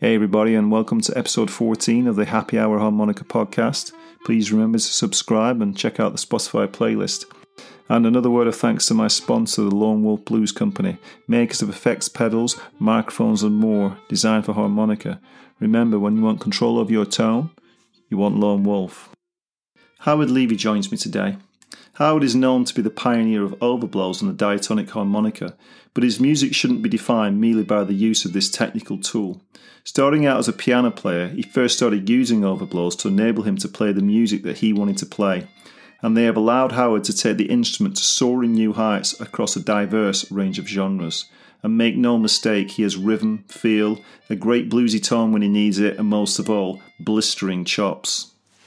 Hey everybody, and welcome to episode 14 of the Happy Hour Harmonica podcast. Please remember to subscribe and check out the Spotify playlist. And another word of thanks to my sponsor, the Lone Wolf Blues Company, makers of effects pedals, microphones and more, designed for harmonica. Remember, when you want control of your tone, you want Lone Wolf. Howard Levy joins me today. Howard is known to be the pioneer of overblows on the diatonic harmonica, but his music shouldn't be defined merely by the use of this technical tool. Starting out as a piano player, he first started using overblows to enable him to play the music that he wanted to play, and they have allowed Howard to take the instrument to soaring new heights across a diverse range of genres. And make no mistake, he has rhythm, feel, a great bluesy tone when he needs it, and most of all, blistering chops.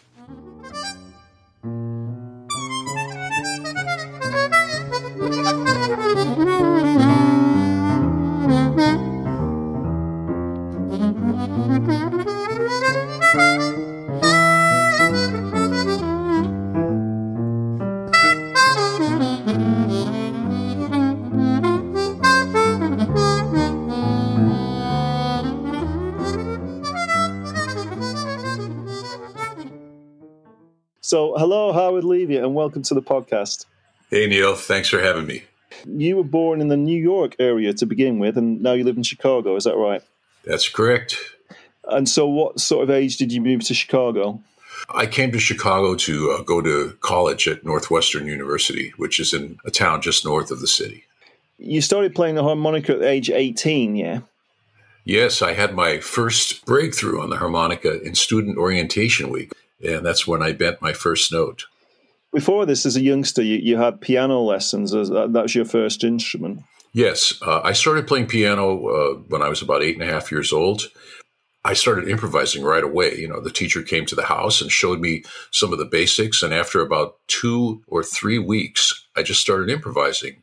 So, hello, Howard Levy, and welcome to the podcast. Hey, Neil. Thanks for having me. You were born in the New York area to begin with, and now you live in Chicago, is that right? That's correct. And so what sort of age did you move to Chicago? I came to Chicago to go to college at Northwestern University, which is in a town just north of the city. You started playing the harmonica at age 18, yeah? Yes, I had my first breakthrough on the harmonica in student orientation week, and that's when I bent my first note. Before this, as a youngster, you had piano lessons. That was your first instrument. Yes, I started playing piano when I was about 8.5 years old. I started improvising right away. You know, the teacher came to the house and showed me some of the basics, and after about 2 or 3 weeks, I just started improvising.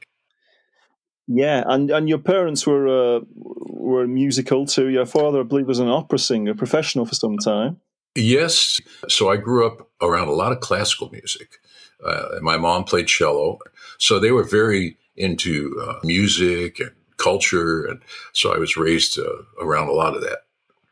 Yeah, and your parents were musical too. Your father, I believe, was an opera singer, professional for some time. Yes, so I grew up around a lot of classical music. My mom played cello, so they were very into music and culture, and so I was raised around a lot of that.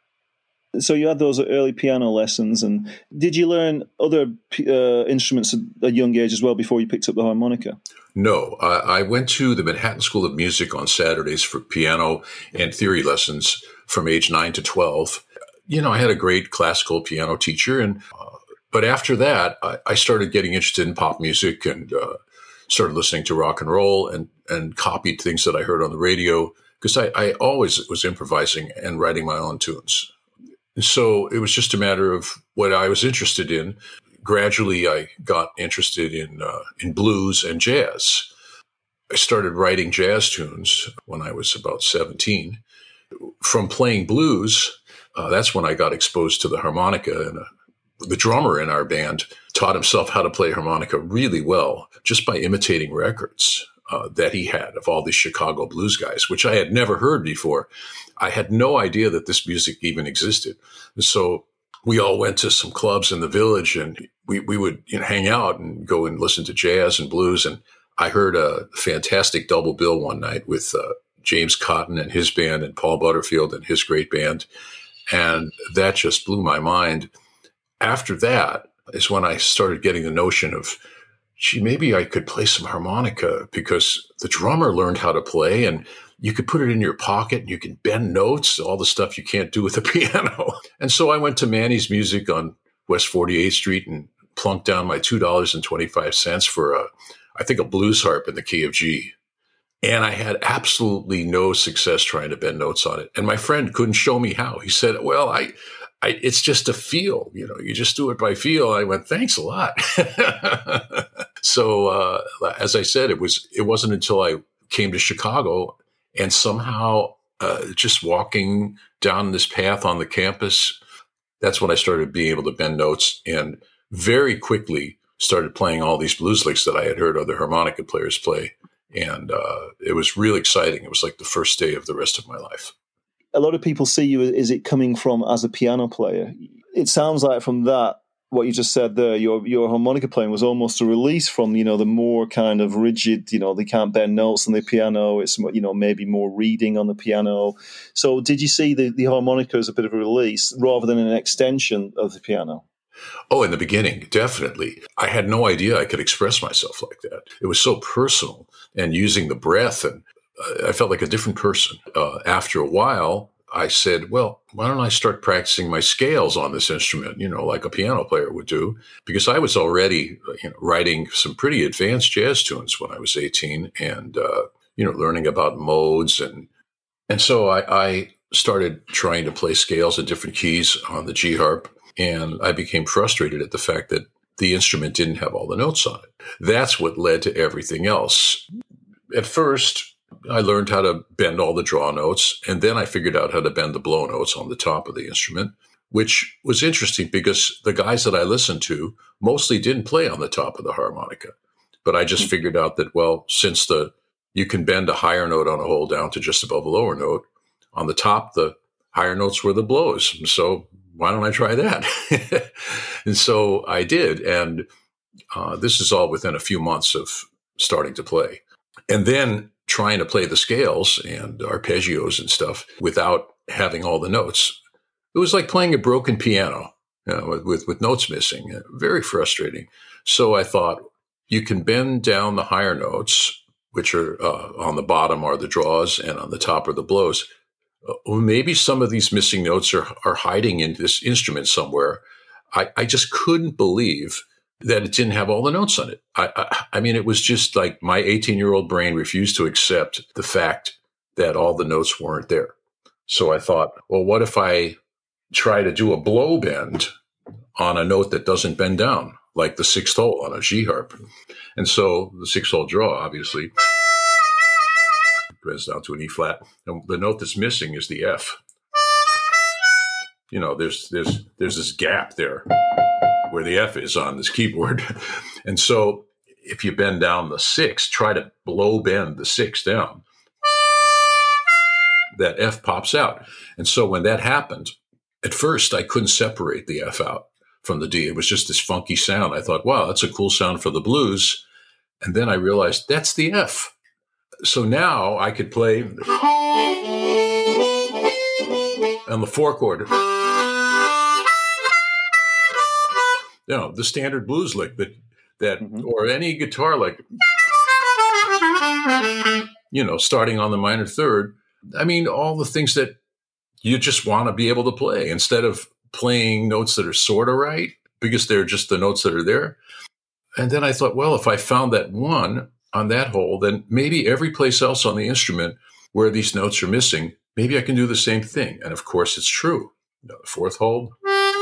So you had those early piano lessons, and did you learn other instruments at a young age as well before you picked up the harmonica? No, I went to the Manhattan School of Music on Saturdays for piano and theory lessons from age 9 to 12. You know, I had a great classical piano teacher, but after that, I started getting interested in pop music and started listening to rock and roll and copied things that I heard on the radio because I always was improvising and writing my own tunes. And so it was just a matter of what I was interested in. Gradually, I got interested in blues and jazz. I started writing jazz tunes when I was about 17. From playing blues, that's when I got exposed to the harmonica, and the drummer in our band taught himself how to play harmonica really well just by imitating records that he had of all these Chicago blues guys, which I had never heard before. I had no idea that this music even existed. And so we all went to some clubs in the village, and we would hang out and go and listen to jazz and blues. And I heard a fantastic double bill one night with James Cotton and his band and Paul Butterfield and his great band. And that just blew my mind. After that is when I started getting the notion of, gee, maybe I could play some harmonica because the drummer learned how to play and you could put it in your pocket and you can bend notes, all the stuff you can't do with the piano. And so I went to Manny's Music on West 48th Street and plunked down my $2.25 for a blues harp in the key of G. And I had absolutely no success trying to bend notes on it. And my friend couldn't show me how. He said, well, it's just a feel, you just do it by feel. I went, thanks a lot. So, as I said, it wasn't until I came to Chicago and somehow just walking down this path on the campus, that's when I started being able to bend notes and very quickly started playing all these blues licks that I had heard other harmonica players play. And it was really exciting. It was like the first day of the rest of my life. A lot of people see you as it coming from as a piano player. It sounds like from that what you just said there, your harmonica playing was almost a release from, the more kind of rigid, they can't bend notes on the piano. It's, maybe more reading on the piano. So did you see the harmonica as a bit of a release rather than an extension of the piano? Oh, in the beginning, definitely. I had no idea I could express myself like that. It was so personal, and using the breath, and I felt like a different person. After a while, I said, well, why don't I start practicing my scales on this instrument, like a piano player would do? Because I was already writing some pretty advanced jazz tunes when I was 18 and, learning about modes. And so I started trying to play scales in different keys on the G harp. And I became frustrated at the fact that the instrument didn't have all the notes on it. That's what led to everything else. At first, I learned how to bend all the draw notes, and then I figured out how to bend the blow notes on the top of the instrument, which was interesting because the guys that I listened to mostly didn't play on the top of the harmonica. But I just figured out that, well, since you can bend a higher note on a hole down to just above a lower note, on the top, the higher notes were the blows. So why don't I try that? And so I did. And this is all within a few months of starting to play. And then trying to play the scales and arpeggios and stuff without having all the notes. It was like playing a broken piano with notes missing. Very frustrating. So I thought, you can bend down the higher notes, which are on the bottom are the draws and on the top are the blows. Maybe some of these missing notes are hiding in this instrument somewhere. I just couldn't believe that it didn't have all the notes on it. I mean, it was just like my 18-year-old brain refused to accept the fact that all the notes weren't there. So I thought, well, what if I try to do a blow bend on a note that doesn't bend down, like the sixth hole on a G harp? And so the sixth hole draw, obviously, bends down to an E flat. And the note that's missing is the F. There's this gap there where the F is on this keyboard. And so if you bend down the six, try to blow bend the six down, that F pops out. And so when that happened, at first I couldn't separate the F out from the D. It was just this funky sound. I thought, wow, that's a cool sound for the blues. And then I realized that's the F. So now I could play on the four chord, the standard blues lick that or any guitar lick, starting on the minor third. I mean, all the things that you just want to be able to play instead of playing notes that are sort of right because they're just the notes that are there. And then I thought, well, if I found that one on that hole, then maybe every place else on the instrument where these notes are missing, maybe I can do the same thing. And of course, it's true. The fourth hole,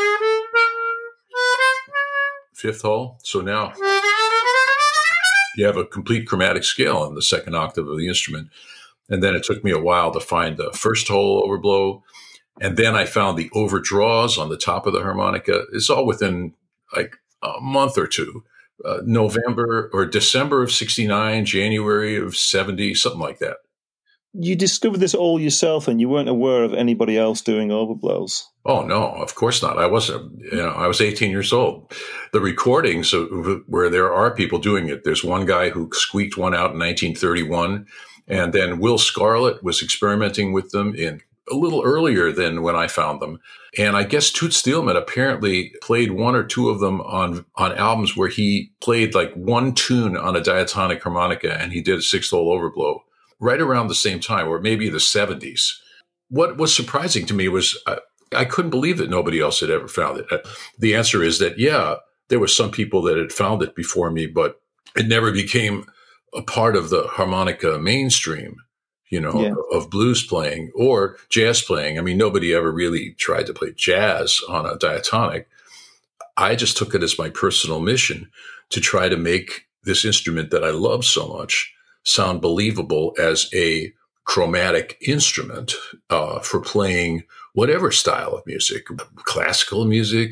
fifth hole. So now you have a complete chromatic scale on the second octave of the instrument. And then it took me a while to find the first hole overblow. And then I found the overdraws on the top of the harmonica. It's all within like a month or two. November or December of 69, January of 70, something like that. You discovered this all yourself and you weren't aware of anybody else doing overblows? Oh, no, of course not. I wasn't, I was 18 years old. The recordings where there are people doing it, there's one guy who squeaked one out in 1931, and then Will Scarlett was experimenting with them in a little earlier than when I found them. And I guess Toots Thielemans apparently played one or two of them on albums where he played like one tune on a diatonic harmonica and he did a sixth hole overblow right around the same time, or maybe the 70s. What was surprising to me was I couldn't believe that nobody else had ever found it. The answer is that, yeah, there were some people that had found it before me, but it never became a part of the harmonica mainstream, of blues playing or jazz playing. I mean, nobody ever really tried to play jazz on a diatonic. I just took it as my personal mission to try to make this instrument that I love so much sound believable as a chromatic instrument for playing whatever style of music, classical music.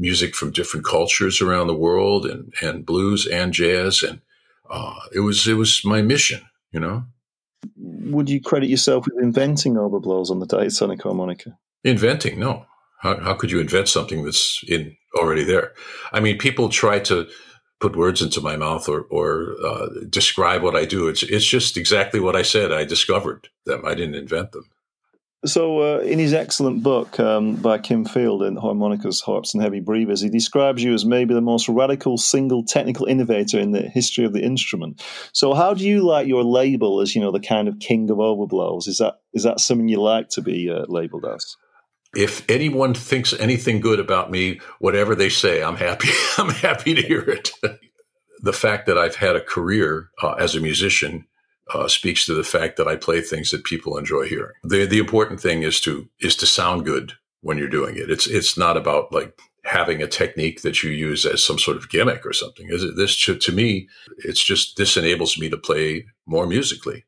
music from different cultures around the world, and blues and jazz. And it was my mission, you know. Would you credit yourself with inventing overblows on the diatonic harmonica? Inventing? No. How could you invent something that's already there? I mean, people try to put words into my mouth or describe what I do. It's just exactly what I said. I discovered them. I didn't invent them. So in his excellent book by Kim Field, in Harmonicas, Harps and Heavy Breathers, he describes you as maybe the most radical single technical innovator in the history of the instrument. So how do you like your label as, the kind of king of overblows? Is that something you like to be labeled as? If anyone thinks anything good about me, whatever they say, I'm happy. I'm happy to hear it. The fact that I've had a career as a musician speaks to the fact that I play things that people enjoy hearing. The important thing is to sound good when you're doing it. It's not about like having a technique that you use as some sort of gimmick or something. To me, it's just this enables me to play more musically.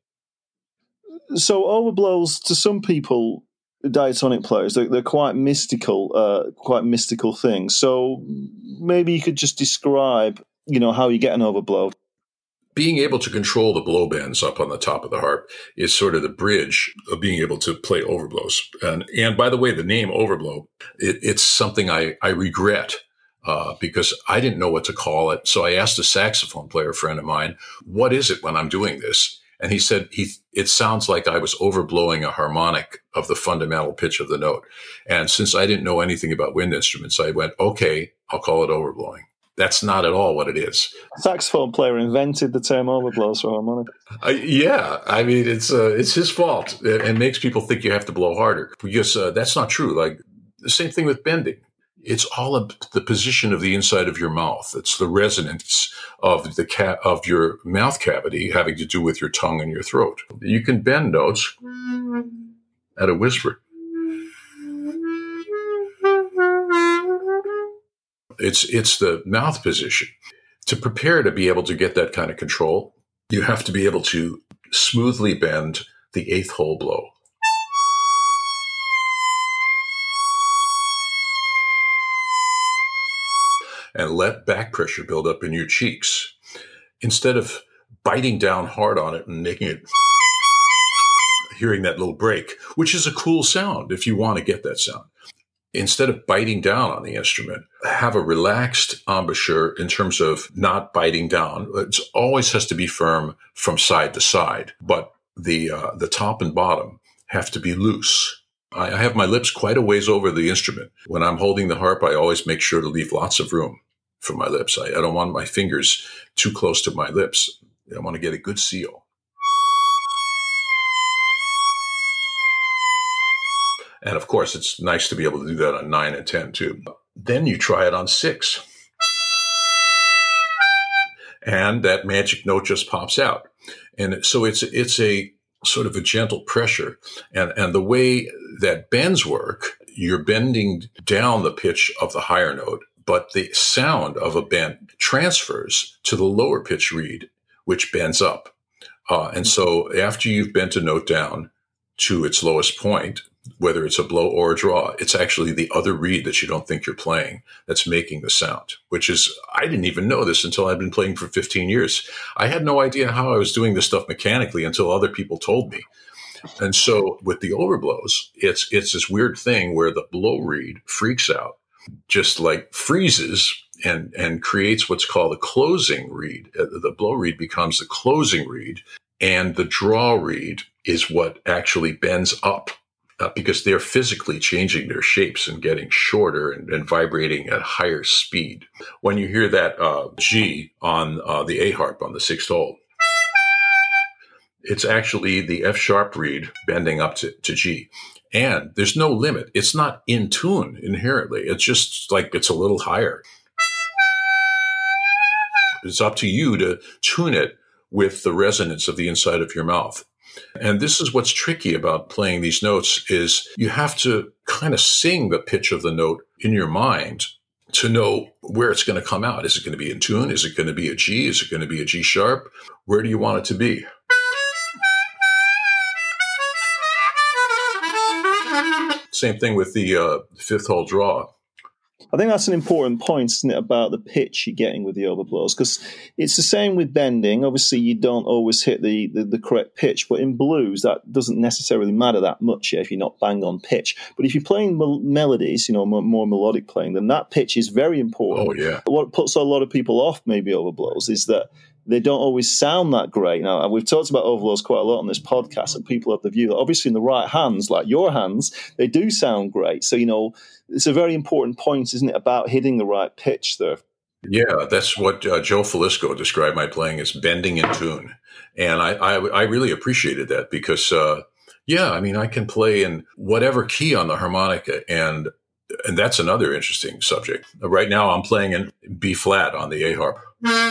So overblows to some people, diatonic players, they're quite mystical things. So maybe you could just describe, how you get an overblow. Being able to control the blow bends up on the top of the harp is sort of the bridge of being able to play overblows. And by the way, the name overblow, it's something I regret because I didn't know what to call it. So I asked a saxophone player friend of mine, what is it when I'm doing this? And he said, it sounds like I was overblowing a harmonic of the fundamental pitch of the note. And since I didn't know anything about wind instruments, I went, okay, I'll call it overblowing. That's not at all what it is. A saxophone player invented the term overblows for harmonica. Yeah, I mean, it's his fault. It makes people think you have to blow harder because that's not true. Like the same thing with bending. It's all the position of the inside of your mouth. It's the resonance of of your mouth cavity having to do with your tongue and your throat. You can bend notes at a whisper. It's the mouth position. To prepare to be able to get that kind of control, you have to be able to smoothly bend the eighth hole blow. And let back pressure build up in your cheeks. Instead of biting down hard on it and making it, hearing that little break, which is a cool sound if you want to get that sound. Instead of biting down on the instrument, have a relaxed embouchure in terms of not biting down. It always has to be firm from side to side, but the top and bottom have to be loose. I have my lips quite a ways over the instrument. When I'm holding the harp, I always make sure to leave lots of room for my lips. I don't want my fingers too close to my lips. I want to get a good seal. And of course, it's nice to be able to do that on 9 and 10 too. Then you try it on 6. And that magic note just pops out. And so it's a sort of a gentle pressure. And the way that bends work, you're bending down the pitch of the higher note, but the sound of a bend transfers to the lower pitch reed, which bends up. And so after you've bent a note down to its lowest point, whether it's a blow or a draw, it's actually the other reed that you don't think you're playing that's making the sound, which is, I didn't even know this until I've been playing for 15 years. I had no idea how I was doing this stuff mechanically until other people told me. And so with the overblows, it's this weird thing where the blow reed freaks out, just like freezes and creates what's called a closing reed. The blow reed becomes the closing reed, and the draw reed is what actually bends up. Because they're physically changing their shapes and getting shorter and vibrating at higher speed. When you hear that G on the A harp on the 6th hole, it's actually the F sharp reed bending up to G. And there's no limit. It's not in tune inherently. It's just like it's a little higher. It's up to you to tune it with the resonance of the inside of your mouth. And this is what's tricky about playing these notes is you have to kind of sing the pitch of the note in your mind to know where it's going to come out. Is it going to be in tune? Is it going to be a G? Is it going to be a G sharp? Where do you want it to be? Same thing with the 5th hole draw. I think that's an important point, isn't it, about the pitch you're getting with the overblows? Because it's the same with bending. Obviously, you don't always hit the correct pitch, but in blues, that doesn't necessarily matter that much if you're not bang on pitch. But if you're playing melodies, more melodic playing, then that pitch is very important. Oh, yeah. What puts a lot of people off maybe overblows is that they don't always sound that great. Now, we've talked about overblows quite a lot on this podcast, and people have the view that obviously in the right hands, like your hands, they do sound great. So, it's a very important point, isn't it, about hitting the right pitch there? Yeah, that's what Joe Falisco described my playing as bending in tune. And I really appreciated that because, I can play in whatever key on the harmonica. And that's another interesting subject. Right now I'm playing in B flat on the A harp.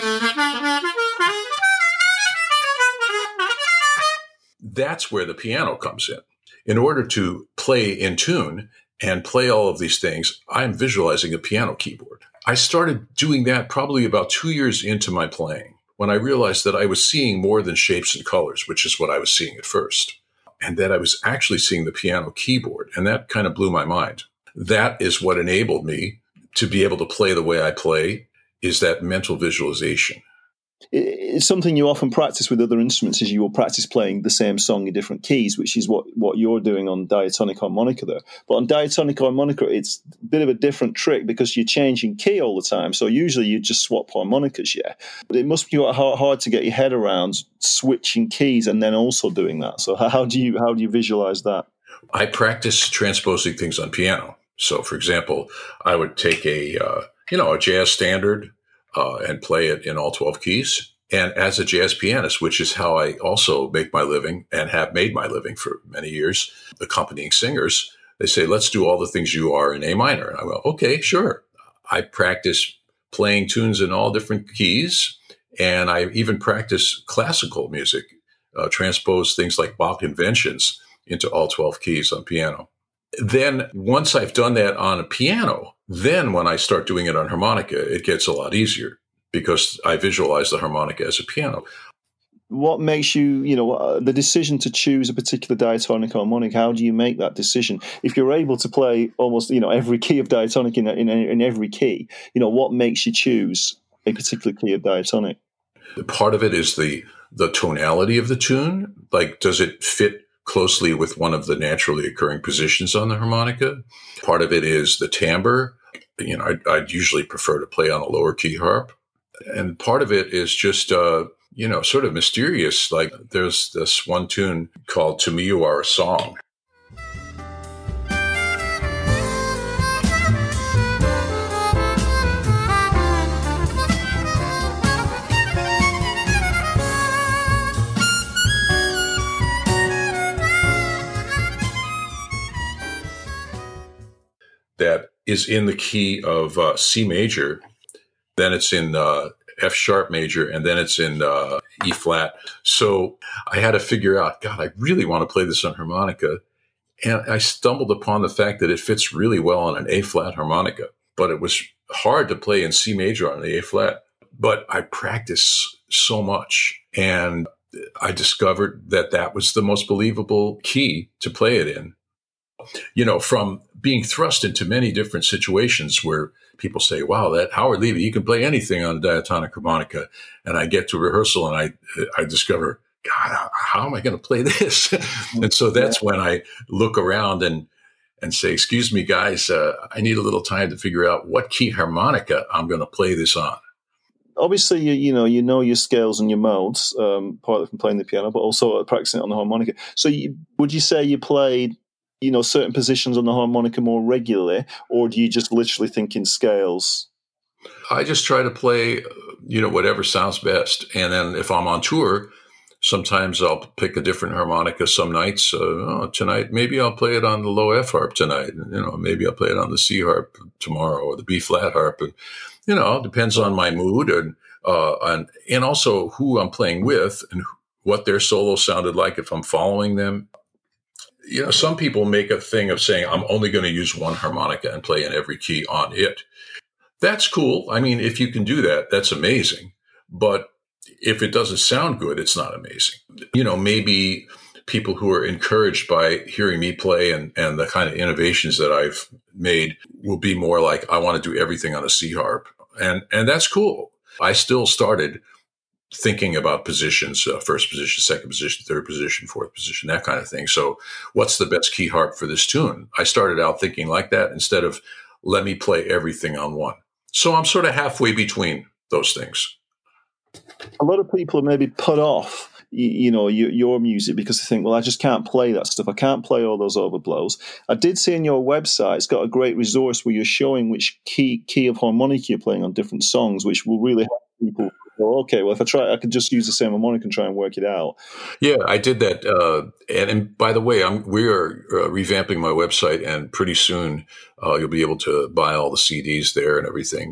That's where the piano comes in. In order to play in tune and play all of these things, I'm visualizing a piano keyboard. I started doing that probably about 2 years into my playing when I realized that I was seeing more than shapes and colors, which is what I was seeing at first, and that I was actually seeing the piano keyboard. And that kind of blew my mind. That is what enabled me to be able to play the way I play, is that mental visualization. It's something you often practice with other instruments, is you will practice playing the same song in different keys, which is what you're doing on diatonic harmonica there. But on diatonic harmonica, it's a bit of a different trick because you're changing key all the time. So usually you just swap harmonicas, yeah. But it must be hard to get your head around switching keys and then also doing that. So how do you visualize that? I practice transposing things on piano. So, for example, I would take a jazz standard and play it in all 12 keys. And as a jazz pianist, which is how I also make my living and have made my living for many years, accompanying singers, they say, let's do all the things you are in A minor. And I go, okay, sure. I practice playing tunes in all different keys. And I even practice classical music, transpose things like Bach conventions into all 12 keys on piano. Then once I've done that on a piano, then when I start doing it on harmonica, it gets a lot easier because I visualize the harmonica as a piano. What makes you, the decision to choose a particular diatonic harmonic? How do you make that decision? If you're able to play almost, every key of diatonic in every key, what makes you choose a particular key of diatonic? Part of it is the tonality of the tune. Like, does it fit closely with one of the naturally occurring positions on the harmonica? Part of it is the timbre. I'd usually prefer to play on a lower key harp. And part of it is just, sort of mysterious. Like there's this one tune called To Me You Are a Song. That is in the key of C major, then it's in F sharp major, and then it's in E flat. So I had to figure out, God, I really want to play this on harmonica. And I stumbled upon the fact that it fits really well on an A flat harmonica, but it was hard to play in C major on the A flat. But I practiced so much, and I discovered that was the most believable key to play it in. From being thrust into many different situations where people say, wow, that Howard Levy, he can play anything on a diatonic harmonica. And I get to rehearsal and I discover, God, how am I going to play this? And so that's when I look around and say, excuse me, guys, I need a little time to figure out what key harmonica I'm going to play this on. Obviously, you know your scales and your modes, partly from playing the piano, but also practicing it on the harmonica. So would you say you played certain positions on the harmonica more regularly, or do you just literally think in scales? I just try to play, whatever sounds best. And then if I'm on tour, sometimes I'll pick a different harmonica some nights. Tonight, maybe I'll play it on the low F harp tonight. Maybe I'll play it on the C harp tomorrow or the B flat harp. And, it depends on my mood and also who I'm playing with and what their solo sounded like if I'm following them. Some people make a thing of saying, I'm only going to use one harmonica and play in every key on it. That's cool. I mean, if you can do that, that's amazing. But if it doesn't sound good, it's not amazing. Maybe people who are encouraged by hearing me play and the kind of innovations that I've made will be more like, I want to do everything on a C harp. And that's cool. I still started thinking about positions, first position, second position, third position, fourth position, that kind of thing. So what's the best key harp for this tune? I started out thinking like that instead of let me play everything on one. So I'm sort of halfway between those things. A lot of people are maybe put off, your music because they think, well, I just can't play that stuff. I can't play all those overblows. I did see on your website, it's got a great resource where you're showing which key of harmonica you're playing on different songs, which will really help people go, okay, well, if I try, I could just use the same harmonica and try and work it out. Yeah, I did that. And by the way, we are revamping my website, and pretty soon you'll be able to buy all the CDs there and everything.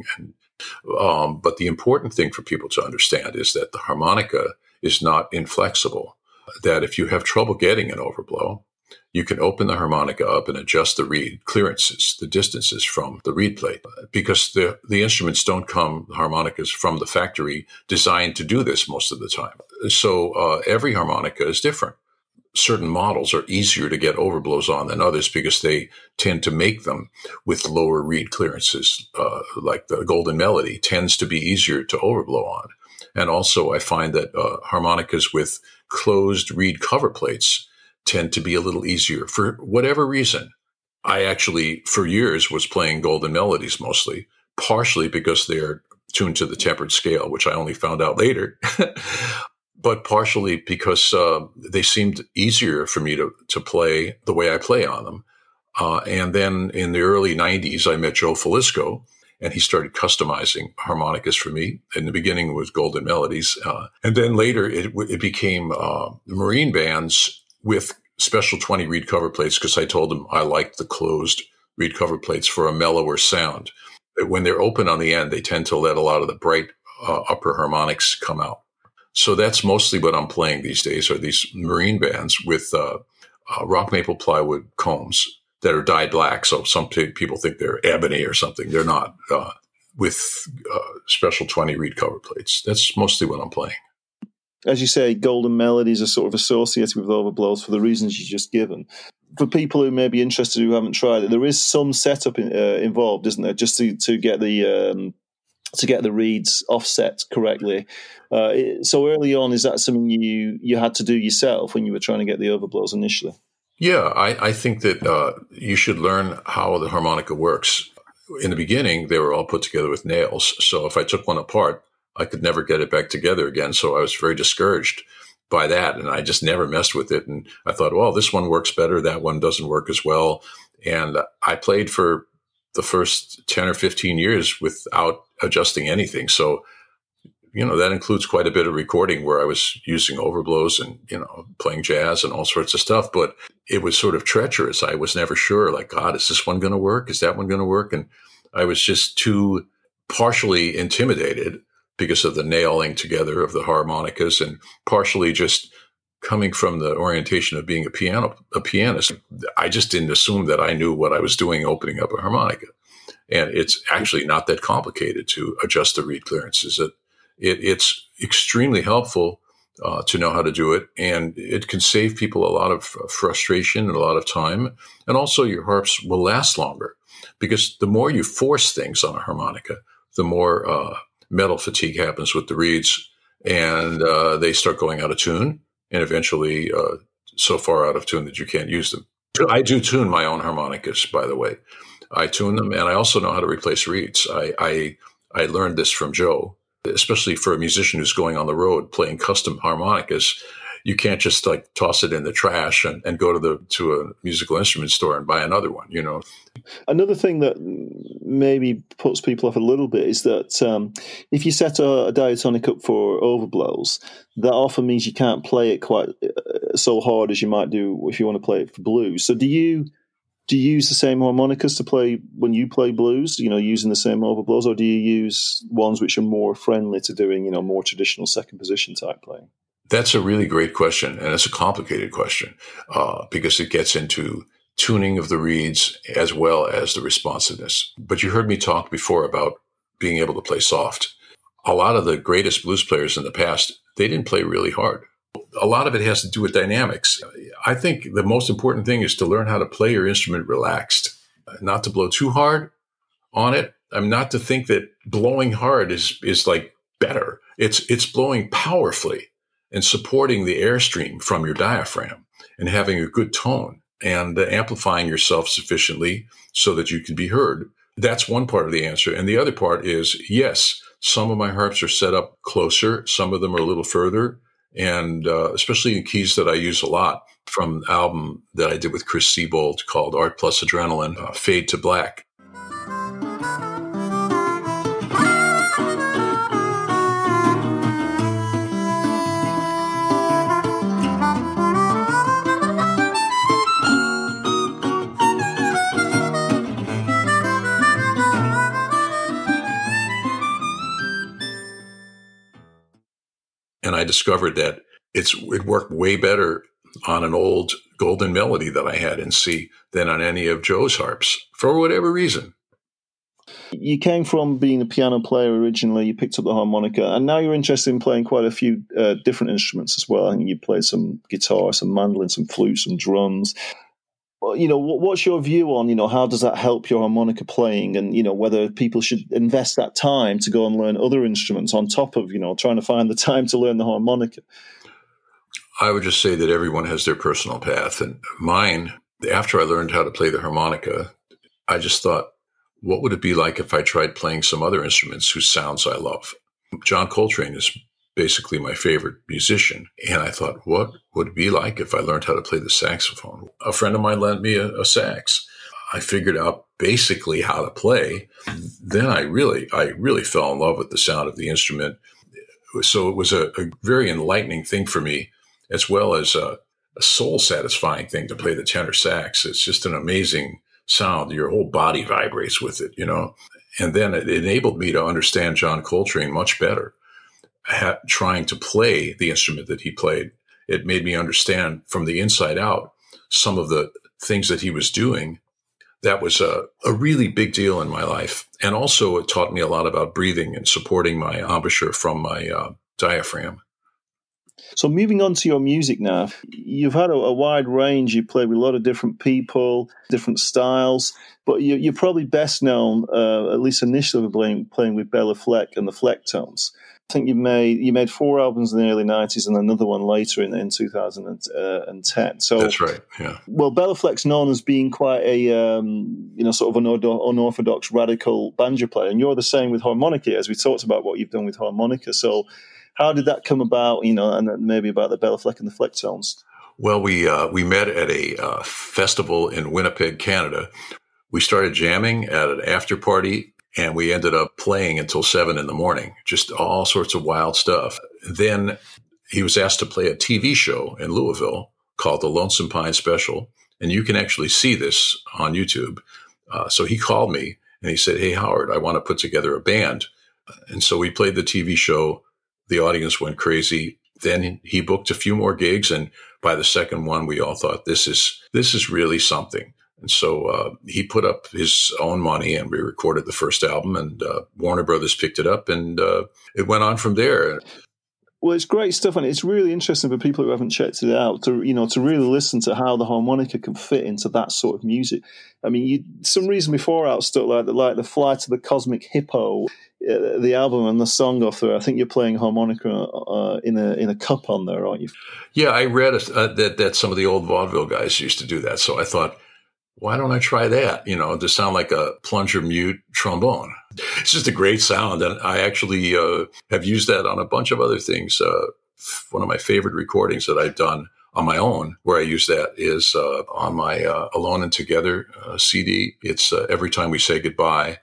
But the important thing for people to understand is that the harmonica is not inflexible, that if you have trouble getting an overblow, you can open the harmonica up and adjust the reed clearances, the distances from the reed plate, because the instruments don't come, the harmonicas, from the factory designed to do this most of the time. So every harmonica is different. Certain models are easier to get overblows on than others because they tend to make them with lower reed clearances, like the Golden Melody tends to be easier to overblow on. And also I find that harmonicas with closed reed cover plates tend to be a little easier for whatever reason. I actually, for years, was playing Golden Melodies mostly, partially because they're tuned to the tempered scale, which I only found out later, but partially because they seemed easier for me to play the way I play on them. And then in the early 90s, I met Joe Falisco, and he started customizing harmonicas for me. In the beginning, it was Golden Melodies. And then later, it became marine bands with special 20 reed cover plates, because I told him I liked the closed reed cover plates for a mellower sound. When they're open on the end, they tend to let a lot of the bright upper harmonics come out. So that's mostly what I'm playing these days, are these marine bands with rock maple plywood combs that are dyed black. So some people think they're ebony or something. They're not, with special 20 reed cover plates. That's mostly what I'm playing. As you say, Golden Melodies are sort of associated with overblows for the reasons you just given. For people who may be interested who haven't tried it, there is some setup involved, isn't there, just to get the reeds offset correctly. So early on, is that something you had to do yourself when you were trying to get the overblows initially? Yeah, I think that you should learn how the harmonica works. In the beginning, they were all put together with nails. So if I took one apart, I could never get it back together again. So I was very discouraged by that. And I just never messed with it. And I thought, well, this one works better. That one doesn't work as well. And I played for the first 10 or 15 years without adjusting anything. So, that includes quite a bit of recording where I was using overblows and, playing jazz and all sorts of stuff. But it was sort of treacherous. I was never sure, like, God, is this one going to work? Is that one going to work? And I was just too partially intimidated because of the nailing together of the harmonicas, and partially just coming from the orientation of being a pianist. I just didn't assume that I knew what I was doing opening up a harmonica. And it's actually not that complicated to adjust the reed clearances. It's extremely helpful to know how to do it, and it can save people a lot of frustration and a lot of time. And also your harps will last longer, because the more you force things on a harmonica, the more metal fatigue happens with the reeds, and they start going out of tune, and eventually so far out of tune that you can't use them. I do tune my own harmonicas, by the way. I tune them, and I also know how to replace reeds. I learned this from Joe, especially for a musician who's going on the road playing custom harmonicas. You can't just like toss it in the trash and go to a musical instrument store and buy another one, Another thing that maybe puts people off a little bit is that if you set a diatonic up for overblows, that often means you can't play it quite so hard as you might do if you want to play it for blues. So do you use the same harmonicas to play when you play blues, using the same overblows, or do you use ones which are more friendly to doing, more traditional second position type playing? That's a really great question, and it's a complicated question because it gets into tuning of the reeds as well as the responsiveness. But you heard me talk before about being able to play soft. A lot of the greatest blues players in the past, they didn't play really hard. A lot of it has to do with dynamics. I think the most important thing is to learn how to play your instrument relaxed, not to blow too hard on it. I'm not to think that blowing hard is like better. It's blowing powerfully and supporting the airstream from your diaphragm and having a good tone and amplifying yourself sufficiently so that you can be heard. That's one part of the answer. And the other part is, yes, some of my harps are set up closer. Some of them are a little further. And especially in keys that I use a lot, from the album that I did with Chris Siebold called Art Plus Adrenaline, Fade to Black. And I discovered that it worked way better on an old Golden Melody that I had in C than on any of Joe's harps, for whatever reason. You came from being a piano player originally, you picked up the harmonica, and now you're interested in playing quite a few different instruments as well. I think you play some guitar, some mandolin, some flute, some drums. Well, what's your view on, how does that help your harmonica playing, and, whether people should invest that time to go and learn other instruments on top of, trying to find the time to learn the harmonica? I would just say that everyone has their personal path. And mine, after I learned how to play the harmonica, I just thought, what would it be like if I tried playing some other instruments whose sounds I love? John Coltrane is basically my favorite musician. And I thought, what would it be like if I learned how to play the saxophone? A friend of mine lent me a sax. I figured out basically how to play. Then I really fell in love with the sound of the instrument. So it was a very enlightening thing for me, as well as a soul satisfying thing to play the tenor sax. It's just an amazing sound. Your whole body vibrates with it, And then it enabled me to understand John Coltrane much better. Trying to play the instrument that he played, it made me understand from the inside out some of the things that he was doing. That was a really big deal in my life. And also it taught me a lot about breathing and supporting my embouchure from my diaphragm. So moving on to your music now, you've had a wide range. You played with a lot of different people, different styles, but you're probably best known, at least initially, playing with Bela Fleck and the Flecktones. I think you made 4 albums in the early 90s and another one later in 2010. So that's right, yeah. Well, Bela Fleck's known as being quite a sort of an unorthodox radical banjo player, and you're the same with harmonica, as we talked about what you've done with harmonica. So how did that come about, and maybe about the Bela Fleck and the Flecktones? Well, we met at a festival in Winnipeg, Canada. We started jamming at an after party, and we ended up playing until 7 a.m, just all sorts of wild stuff. Then he was asked to play a TV show in Louisville called The Lonesome Pine Special, and you can actually see this on YouTube. So he called me, and he said, "Hey, Howard, I want to put together a band." And so we played the TV show. The audience went crazy. Then he booked a few more gigs, and by the second one, we all thought, this is really something. And so he put up his own money, and we recorded the first album, and Warner Brothers picked it up, and it went on from there. Well, it's great stuff, and it's really interesting for people who haven't checked it out to really listen to how the harmonica can fit into that sort of music. I mean, some reason before out stuff like the Fly to the Cosmic Hippo, the album and the song off there. I think you're playing harmonica in a cup on there, aren't you? Yeah, I read that some of the old vaudeville guys used to do that, so I thought, why don't I try that? To sound like a plunger mute trombone. It's just a great sound. And I actually have used that on a bunch of other things. One of my favorite recordings that I've done on my own, where I use that, is on my Alone and Together CD. It's Every Time We Say Goodbye.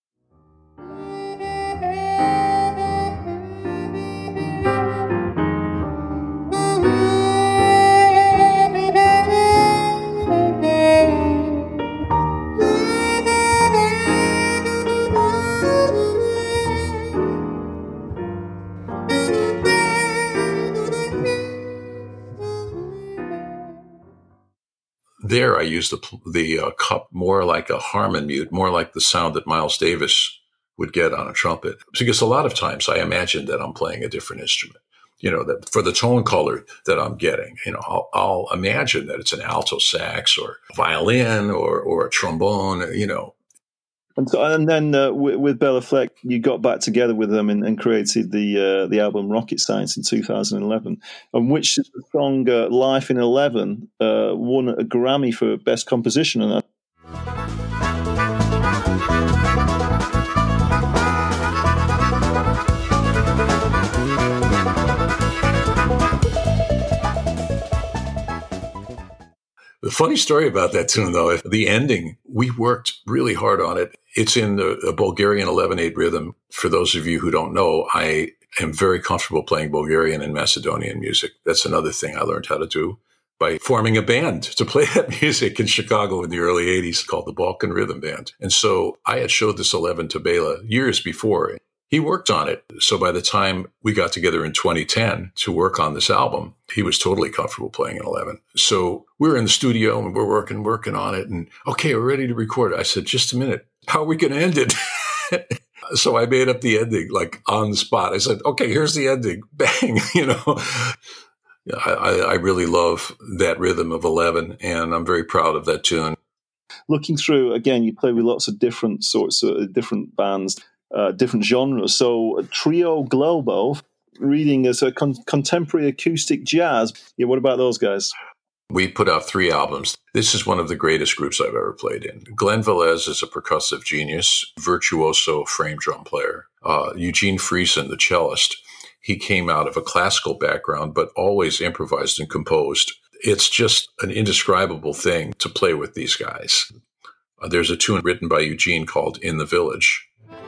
There, I use the cup more like a Harmon mute, more like the sound that Miles Davis would get on a trumpet. Because a lot of times I imagine that I'm playing a different instrument. that for the tone color that I'm getting, I'll imagine that it's an alto sax or violin or a trombone, And then with Bela Fleck, you got back together with them and created the album Rocket Science in 2011, on which the song Life in 11 won a Grammy for Best Composition. And the funny story about that tune, though, the ending, we worked really hard on it. It's in the Bulgarian 11/8 rhythm. For those of you who don't know, I am very comfortable playing Bulgarian and Macedonian music. That's another thing I learned how to do by forming a band to play that music in Chicago in the early 80s called the Balkan Rhythm Band. And so I had showed this 11 to Bela years before. He worked on it. So by the time we got together in 2010 to work on this album, he was totally comfortable playing an 11. So we were in the studio and we're working on it. And okay, we're ready to record it. I said, just a minute. How are we going to end it? So I made up the ending like on the spot. I said, okay, here's the ending. Bang, I really love that rhythm of 11, and I'm very proud of that tune. Looking through, again, you play with lots of different sorts of different bands. Different genres. So Trio Globo, reading as a contemporary acoustic jazz. Yeah, what about those guys? We put out 3 albums. This is one of the greatest groups I've ever played in. Glenn Velez is a percussive genius, virtuoso frame drum player. Eugene Friesen, the cellist, he came out of a classical background, but always improvised and composed. It's just an indescribable thing to play with these guys. There's a tune written by Eugene called In the Village.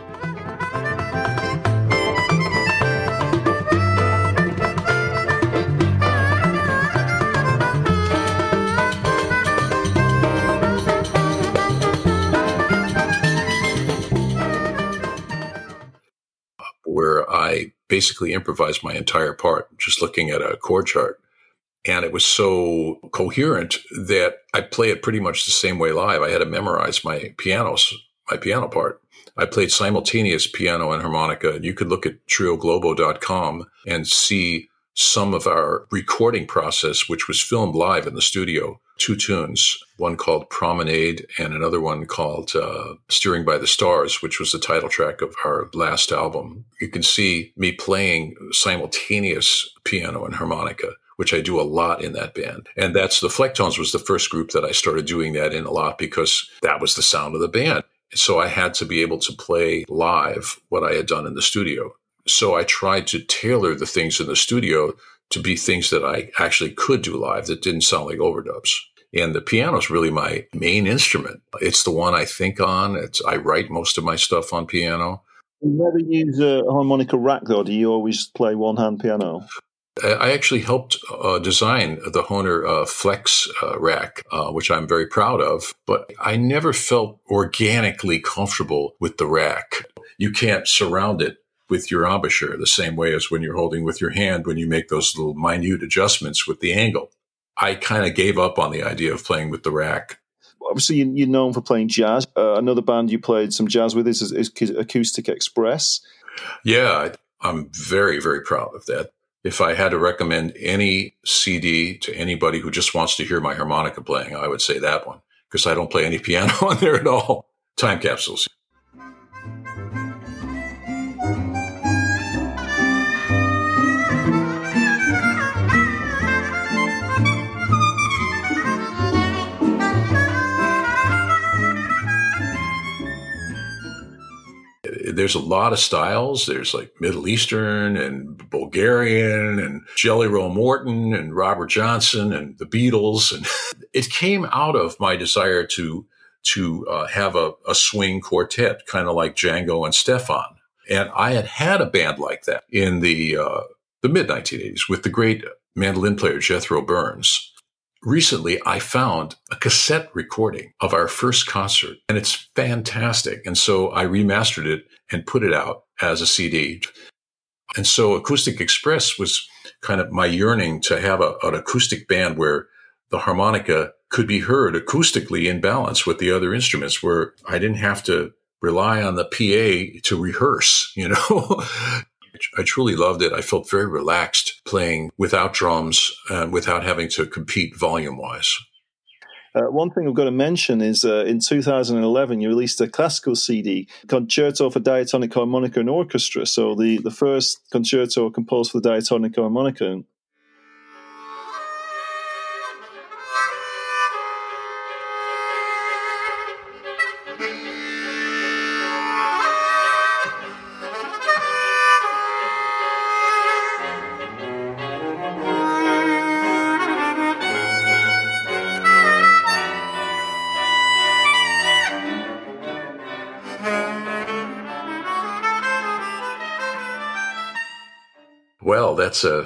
Where I basically improvised my entire part, just looking at a chord chart. And it was so coherent that I play it pretty much the same way live. I had to memorize my piano part. I played simultaneous piano and harmonica. And you could look at trioglobo.com and see some of our recording process, which was filmed live in the studio. 2 tunes, one called Promenade and another one called Steering by the Stars, which was the title track of our last album. You can see me playing simultaneous piano and harmonica, which I do a lot in that band. And that's the Flecktones was the first group that I started doing that in a lot because that was the sound of the band. So I had to be able to play live what I had done in the studio. So I tried to tailor the things in the studio to be things that I actually could do live that didn't sound like overdubs. And the piano is really my main instrument. It's the one I think on. I write most of my stuff on piano. You never use a harmonica rack, though? Do you always play one-hand piano? I actually helped design the Hohner Flex rack, which I'm very proud of, but I never felt organically comfortable with the rack. You can't surround it with your embouchure the same way as when you're holding with your hand when you make those little minute adjustments with the angle. I kind of gave up on the idea of playing with the rack. Obviously, you're known for playing jazz. Another band you played some jazz with is Acoustic Express. Yeah, I'm very, very proud of that. If I had to recommend any CD to anybody who just wants to hear my harmonica playing, I would say that one, because I don't play any piano on there at all. Time Capsules. There's a lot of styles. There's like Middle Eastern and Bulgarian and Jelly Roll Morton and Robert Johnson and the Beatles. And it came out of my desire to have a swing quartet, kind of like Django and Stefan. And I had a band like that in the mid-1980s with the great mandolin player Jethro Burns. Recently, I found a cassette recording of our first concert, and it's fantastic. And so I remastered it and put it out as a CD. And so Acoustic Express was kind of my yearning to have an acoustic band where the harmonica could be heard acoustically in balance with the other instruments, where I didn't have to rely on the PA to rehearse, I truly loved it. I felt very relaxed playing without drums and without having to compete volume-wise. One thing I've got to mention is in 2011, you released a classical CD, Concerto for Diatonic Harmonica and Orchestra. So the first concerto composed for the diatonic harmonica. Well, that's a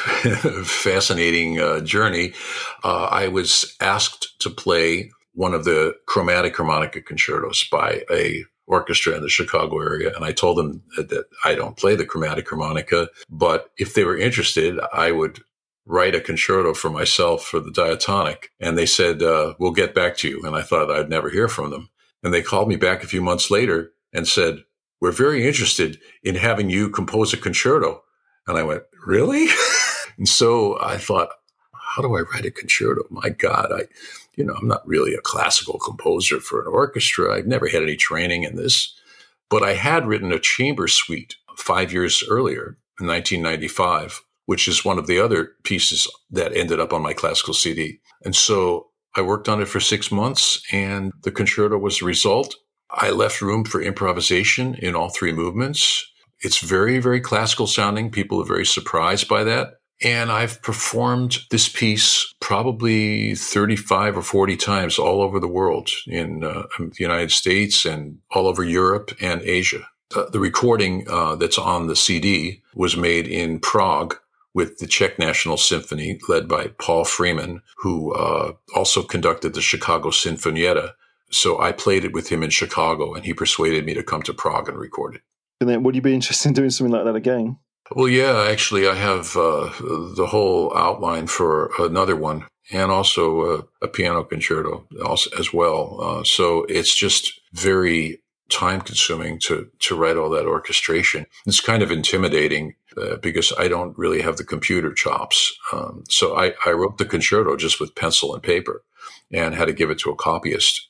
fascinating journey. I was asked to play one of the chromatic harmonica concertos by a orchestra in the Chicago area. And I told them that I don't play the chromatic harmonica, but if they were interested, I would write a concerto for myself for the diatonic. And they said, we'll get back to you. And I thought I'd never hear from them. And they called me back a few months later and said, we're very interested in having you compose a concerto. And I went, really? And so I thought, how do I write a concerto? My God, I'm not really a classical composer for an orchestra. I've never had any training in this. But I had written a chamber suite 5 years earlier, in 1995, which is one of the other pieces that ended up on my classical CD. And so I worked on it for 6 months, and the concerto was the result. I left room for improvisation in all three movements. It's very, very classical sounding. People are very surprised by that. And I've performed this piece probably 35 or 40 times all over the world, in the United States and all over Europe and Asia. The recording that's on the CD was made in Prague with the Czech National Symphony, led by Paul Freeman, who also conducted the Chicago Sinfonietta. So I played it with him in Chicago, and he persuaded me to come to Prague and record it. And then would you be interested in doing something like that again? Well, yeah, actually, I have the whole outline for another one, and also a piano concerto also, as well. So it's just very time-consuming to write all that orchestration. It's kind of intimidating because I don't really have the computer chops. So I wrote the concerto just with pencil and paper and had to give it to a copyist.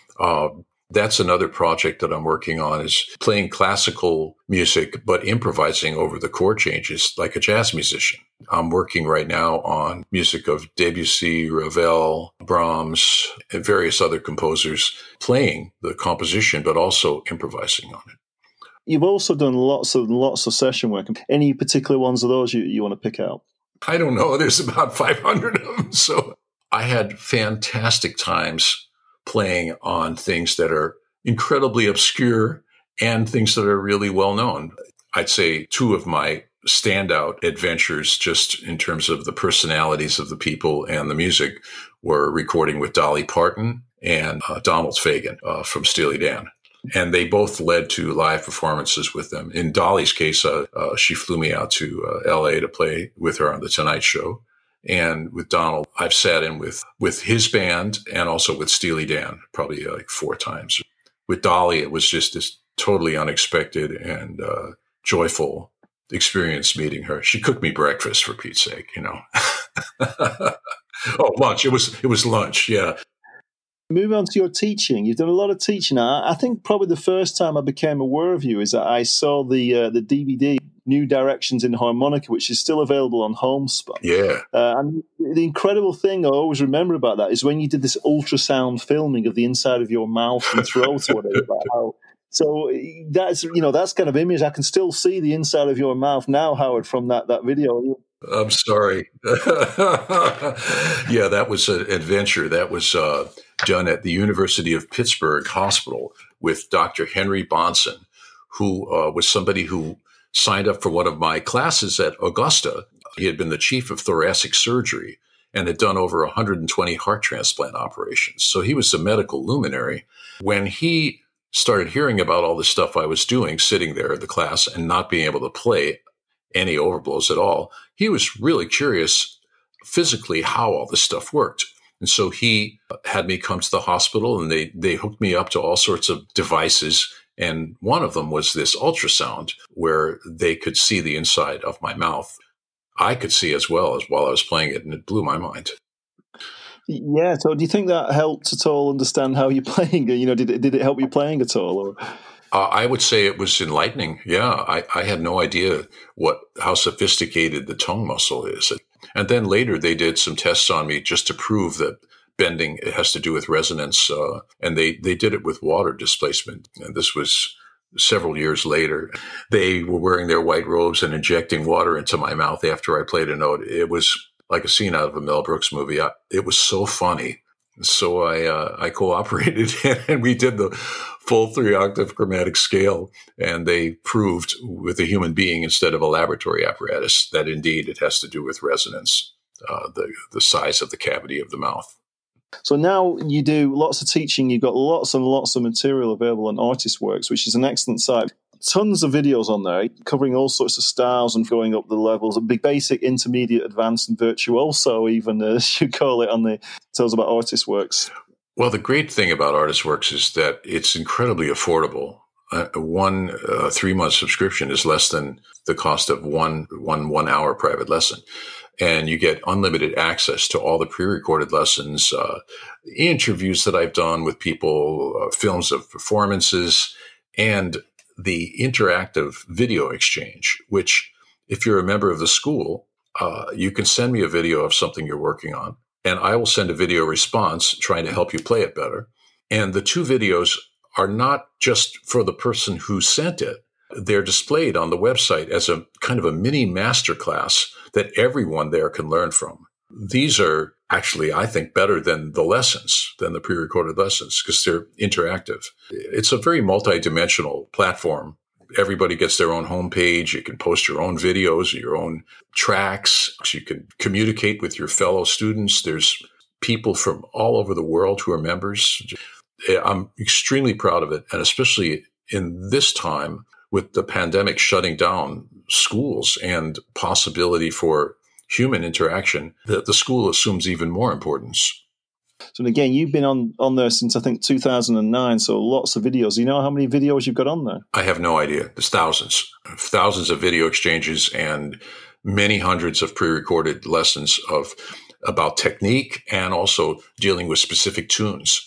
That's another project that I'm working on, is playing classical music, but improvising over the chord changes like a jazz musician. I'm working right now on music of Debussy, Ravel, Brahms, and various other composers, playing the composition, but also improvising on it. You've also done lots of session work. Any particular ones of those you want to pick out? I don't know. There's about 500 of them. So I had fantastic times playing on things that are incredibly obscure and things that are really well known. I'd say two of my standout adventures, just in terms of the personalities of the people and the music, were recording with Dolly Parton and Donald Fagen from Steely Dan. And they both led to live performances with them. In Dolly's case, she flew me out to LA to play with her on The Tonight Show. And with Donald, I've sat in with his band and also with Steely Dan, probably like 4 times. With Dolly, it was just this totally unexpected and joyful experience meeting her. She cooked me breakfast, for Pete's sake, Oh, lunch. It was lunch, yeah. Moving on to your teaching, you've done a lot of teaching. I think probably the first time I became aware of you is that I saw the DVD, New Directions in Harmonica, which is still available on Homespun. Yeah. And the incredible thing I always remember about that is when you did this ultrasound filming of the inside of your mouth and throat or whatever. So that's kind of image. I can still see the inside of your mouth now, Howard, from that video. I'm sorry. Yeah, that was an adventure. That was done at the University of Pittsburgh Hospital with Dr. Henry Bonson, who was somebody who signed up for one of my classes at Augusta. He had been the chief of thoracic surgery and had done over 120 heart transplant operations. So he was a medical luminary. When he started hearing about all the stuff I was doing, sitting there at the class and not being able to play any overblows at all, he was really curious physically how all this stuff worked. And so he had me come to the hospital, and they hooked me up to all sorts of devices And one of them was this ultrasound where they could see the inside of my mouth. I could see as well as while I was playing it, and it blew my mind. Yeah. So, do you think that helped at all understand how you're playing? Did it help you playing at all? Or? I would say it was enlightening. Yeah, I had no idea how sophisticated the tongue muscle is. And then later they did some tests on me just to prove that bending has to do with resonance. And they did it with water displacement. And this was several years later. They were wearing their white robes and injecting water into my mouth after I played a note. It was like a scene out of a Mel Brooks movie. It was so funny. So I cooperated, and we did the full 3-octave chromatic scale, and they proved with a human being instead of a laboratory apparatus that indeed it has to do with resonance, the size of the cavity of the mouth. So now you do lots of teaching. You've got lots and lots of material available on ArtistWorks, which is an excellent site. Tons of videos on there covering all sorts of styles and going up the levels, a big basic, intermediate, advanced, and virtuoso, even as you call it tell us about ArtistWorks. Well, the great thing about ArtistWorks is that it's incredibly affordable. One 3-month subscription is less than the cost of one 1-hour private lesson. And you get unlimited access to all the pre-recorded lessons, interviews that I've done with people, films of performances, and the interactive video exchange, which if you're a member of the school, you can send me a video of something you're working on, and I will send a video response trying to help you play it better. And the 2 videos are not just for the person who sent it. They're displayed on the website as a kind of a mini masterclass that everyone there can learn from. These are actually, I think, better than the pre-recorded lessons, because they're interactive. It's a very multi-dimensional platform. Everybody gets their own homepage. You can post your own videos, your own tracks. You can communicate with your fellow students. There's people from all over the world who are members. I'm extremely proud of it, and especially in this time with the pandemic shutting down schools and possibility for human interaction, that the school assumes even more importance. So again, you've been on there since, I think, 2009, so lots of videos. Do you know how many videos you've got on there? I have no idea. There's thousands of video exchanges and many hundreds of pre-recorded lessons about technique and also dealing with specific tunes.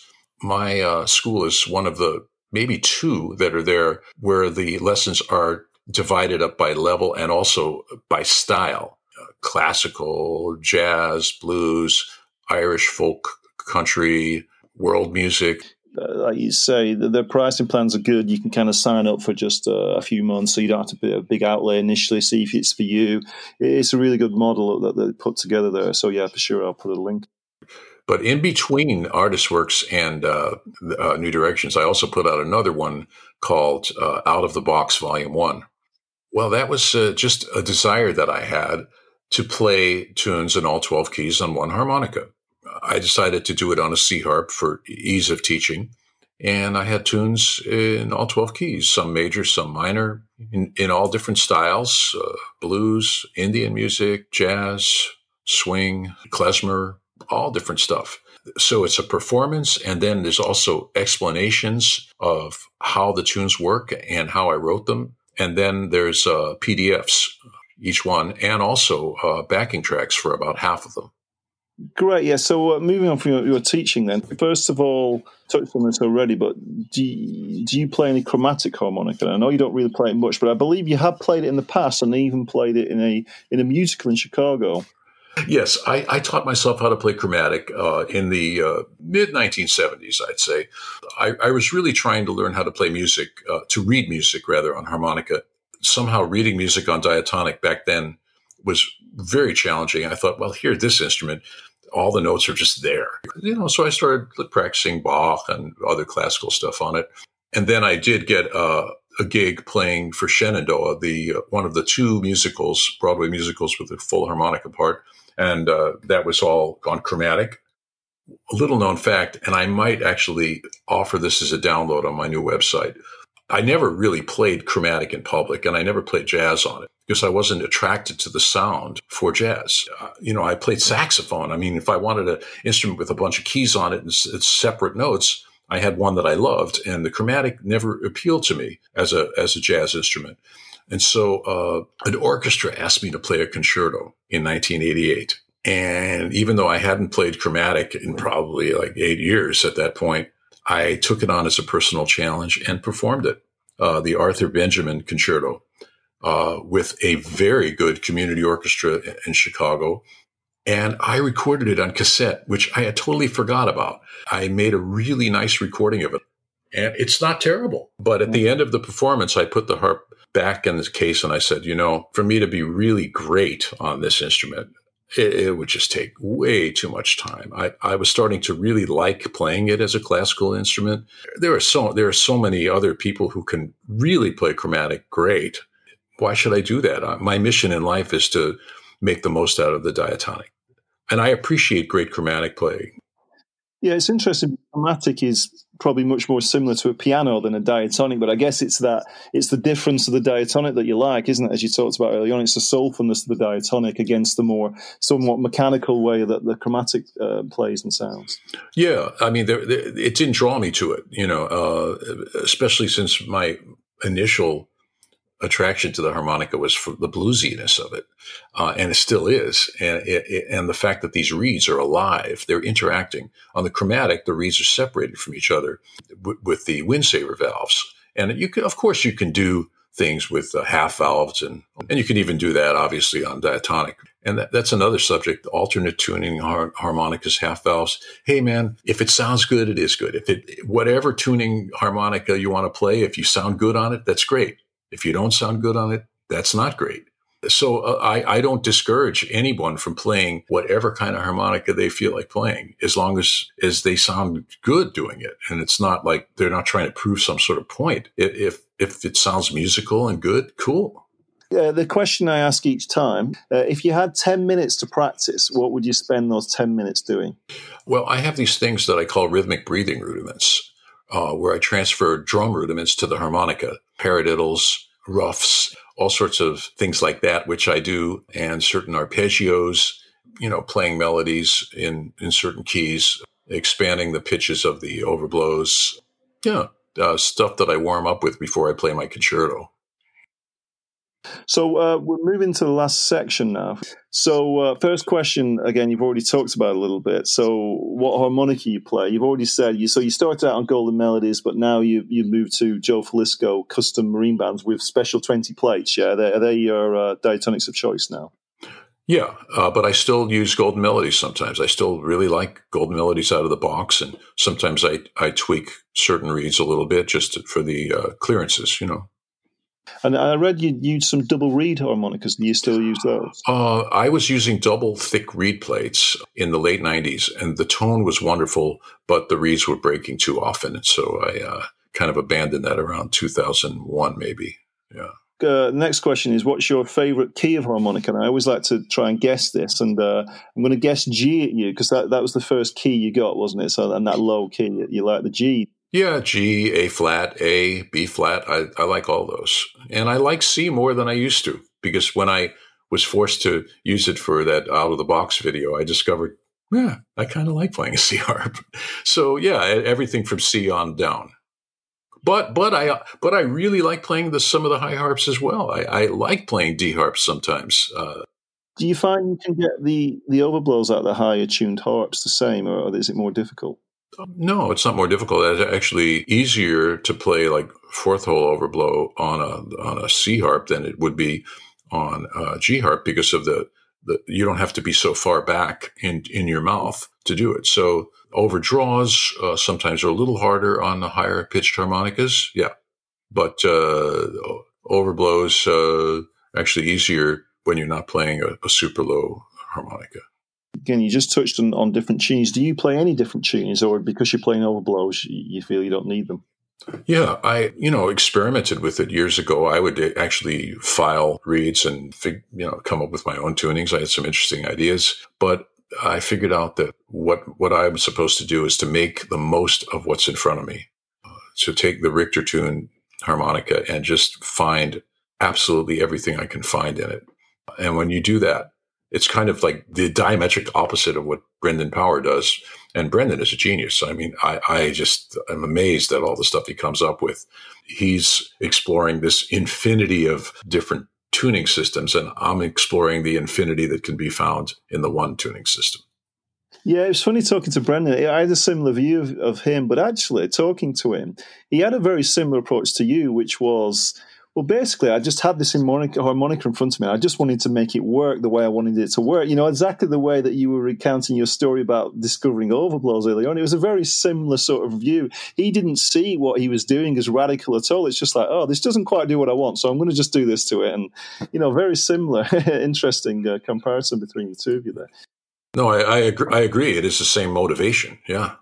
My school is one of the maybe 2 that are there where the lessons are divided up by level and also by style. Classical, jazz, blues, Irish folk, country, world music. Like you say, the pricing plans are good. You can kind of sign up for just a few months, so you don't have to put a big outlay initially, see if it's for you. It's a really good model that they put together there. So yeah, for sure, I'll put a link. But in between ArtistWorks and New Directions, I also put out another one called Out of the Box Volume 1. Well, that was just a desire that I had to play tunes in all 12 keys on one harmonica. I decided to do it on a C harp for ease of teaching. And I had tunes in all 12 keys, some major, some minor, in all different styles, blues, Indian music, jazz, swing, klezmer, all different stuff. So it's a performance, and then there's also explanations of how the tunes work and how I wrote them. And then there's PDFs, each one, and also backing tracks for about half of them. Great, yeah. So moving on from your teaching then, first of all, touched on this already, but do you play any chromatic harmonica? I know you don't really play it much, but I believe you have played it in the past and even played it in a musical in Chicago. Yes, I taught myself how to play chromatic in the mid-1970s, I'd say. I was really trying to learn how to play music, to read music, rather, on harmonica. Somehow reading music on diatonic back then was very challenging. I thought, well, here, this instrument, all the notes are just there. So I started practicing Bach and other classical stuff on it. And then I did get a gig playing for Shenandoah, one of the 2 musicals, Broadway musicals with a full harmonica part. And that was all on chromatic. A little known fact, and I might actually offer this as a download on my new website. I never really played chromatic in public, and I never played jazz on it because I wasn't attracted to the sound for jazz. I played saxophone. I mean, if I wanted an instrument with a bunch of keys on it and it's separate notes, I had one that I loved, and the chromatic never appealed to me as a jazz instrument. And so an orchestra asked me to play a concerto in 1988. And even though I hadn't played chromatic in probably like 8 years at that point, I took it on as a personal challenge and performed it, the Arthur Benjamin Concerto, with a very good community orchestra in Chicago. And I recorded it on cassette, which I had totally forgot about. I made a really nice recording of it. And it's not terrible. But at the end of the performance, I put the harp back in the case and I said, for me to be really great on this instrument, it would just take way too much time. I was starting to really like playing it as a classical instrument. There are so many other people who can really play chromatic great. Why should I do that? My mission in life is to make the most out of the diatonic. And I appreciate great chromatic playing. Yeah, it's interesting. Chromatic is probably much more similar to a piano than a diatonic, but I guess it's the difference of the diatonic that you like, isn't it? As you talked about earlier on, it's the soulfulness of the diatonic against the more somewhat mechanical way that the chromatic plays and sounds. Yeah, I mean, it didn't draw me to it, especially since my initial attraction to the harmonica was for the bluesiness of it, and it still is. And the fact that these reeds are alive, they're interacting. On the chromatic, the reeds are separated from each other with the windsaver valves. And you can do things with half valves, and you can even do that, obviously, on diatonic. And that's another subject, alternate tuning harmonicas, half valves. Hey, man, if it sounds good, it is good. Whatever tuning harmonica you want to play, if you sound good on it, that's great. If you don't sound good on it, that's not great. So I don't discourage anyone from playing whatever kind of harmonica they feel like playing, as long as they sound good doing it. And it's not like they're not trying to prove some sort of point. If it sounds musical and good, cool. The question I ask each time, if you had 10 minutes to practice, what would you spend those 10 minutes doing? Well, I have these things that I call rhythmic breathing rudiments, where I transfer drum rudiments to the harmonica, paradiddles, ruffs, all sorts of things like that, which I do, and certain arpeggios, playing melodies in certain keys, expanding the pitches of the overblows. Yeah, stuff that I warm up with before I play my concerto. So we're moving to the last section now. So first question, again, you've already talked about it a little bit. So what harmonica you play? You've already said you started out on Golden Melodies, but now you moved to Joe Falisco custom marine bands with special 20 plates. Yeah, are they your diatonics of choice now? Yeah, but I still use Golden Melodies sometimes. I still really like Golden Melodies out of the box, and sometimes I tweak certain reeds a little bit just for the clearances, And I read you used some double reed harmonicas. Do you still use those? I was using double thick reed plates in the late 90s, and the tone was wonderful, but the reeds were breaking too often. And so I kind of abandoned that around 2001, maybe. Yeah. Next question is, what's your favorite key of harmonica? And I always like to try and guess this, and I'm going to guess G at you, because that was the first key you got, wasn't it? So, and that low key, you like the G. Yeah, G, A flat, A, B flat. I like all those. And I like C more than I used to, because when I was forced to use it for that out of the box video, I discovered, I kind of like playing a C harp. So yeah, everything from C on down. But I really like playing some of the high harps as well. I like playing D harps sometimes. Do you find you can get the overblows out of the higher tuned harps the same, or is it more difficult? No, it's not more difficult. It's actually easier to play like fourth hole overblow on a C harp than it would be on a G harp, because of the you don't have to be so far back in your mouth to do it. So overdraws sometimes are a little harder on the higher pitched harmonicas. Yeah, but overblows actually easier when you're not playing a super low harmonica. Again, you just touched on different tunes. Do you play any different tunes, or because you're playing overblows, you feel you don't need them? Yeah, I experimented with it years ago. I would actually file reeds and come up with my own tunings. I had some interesting ideas, but I figured out that what I'm supposed to do is to make the most of what's in front of me. So take the Richter tune harmonica and just find absolutely everything I can find in it. And when you do that, It's kind of like the diametric opposite of what Brendan Power does. And Brendan is a genius. I mean, I'm amazed at all the stuff he comes up with. He's exploring this infinity of different tuning systems, and I'm exploring the infinity that can be found in the one tuning system. Yeah, it was funny talking to Brendan. I had a similar view of him, but actually talking to him, he had a very similar approach to you, which was, well, basically, I just had this harmonica in front of me. I just wanted to make it work the way I wanted it to work. You know, exactly the way that you were recounting your story about discovering overblows earlier on. It was a very similar sort of view. He didn't see what he was doing as radical at all. It's just like, oh, this doesn't quite do what I want, so I'm going to just do this to it. And, you know, very similar, interesting comparison between the two of you there. No, I agree. It is the same motivation. Yeah.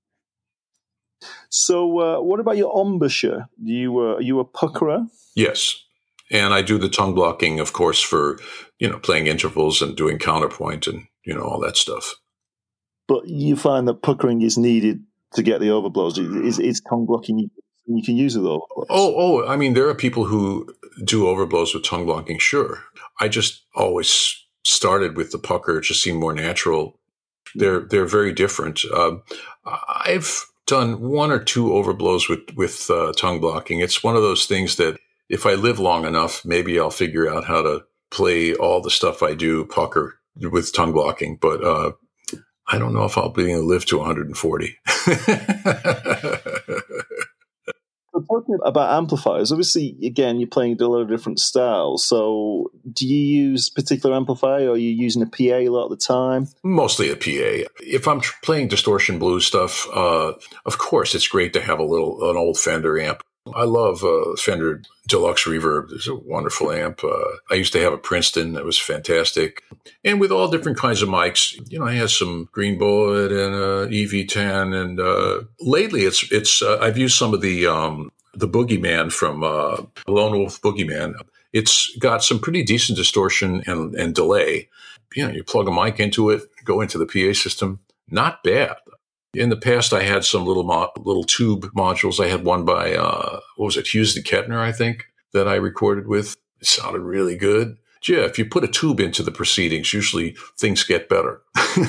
So, what about your embouchure? Are you a puckerer? Yes. And I do the tongue blocking, of course, for, playing intervals and doing counterpoint and, all that stuff. But you find that puckering is needed to get the overblows. Is tongue blocking, you can use it all? Oh, I mean, there are people who do overblows with tongue blocking, sure. I just always started with the pucker. It just seemed more natural. They're very different. I've done one or two overblows with tongue blocking. It's one of those things that if I live long enough, maybe I'll figure out how to play all the stuff I do pucker with tongue blocking. But I don't know if I'll be able to live to 140. So talking about amplifiers, obviously, again, you're playing a lot of different styles. So do you use particular amplifier, or are you using a PA a lot of the time? Mostly a PA. If I'm playing distortion blues stuff, of course, it's great to have an old Fender amp. I love Fender Deluxe Reverb. It's a wonderful amp. I used to have a Princeton that was fantastic. And with all different kinds of mics, I have some Green Bullet and EV10. And lately, I've used some of the Boogeyman from Lone Wolf Boogeyman. It's got some pretty decent distortion and delay. You plug a mic into it, go into the PA system. Not bad. In the past, I had some little tube modules. I had one by, Hughes and Kettner, I think, that I recorded with. It sounded really good. Yeah, if you put a tube into the proceedings, usually things get better.